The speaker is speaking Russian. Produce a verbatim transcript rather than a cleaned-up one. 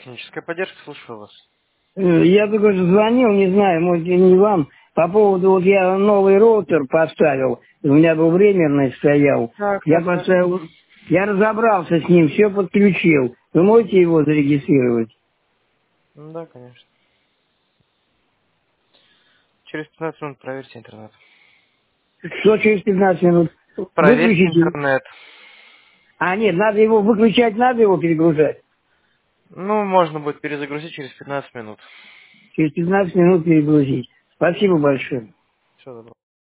Техническая поддержка, слушаю вас. Э, Я только что звонил, не знаю, может, и не вам, по поводу, вот я новый роутер поставил, у меня был временный стоял, Так, я так, так. поставил, я разобрался с ним, все подключил. Вы можете его зарегистрировать? Ну да, конечно. Через пятнадцать минут проверьте интернет. Что через пятнадцать минут? Проверьте Выключите. интернет. А, нет, надо его выключать, надо его перегружать. Ну, можно будет перезагрузить через пятнадцать минут. Через пятнадцать минут перегрузить. Спасибо большое. Все, добро.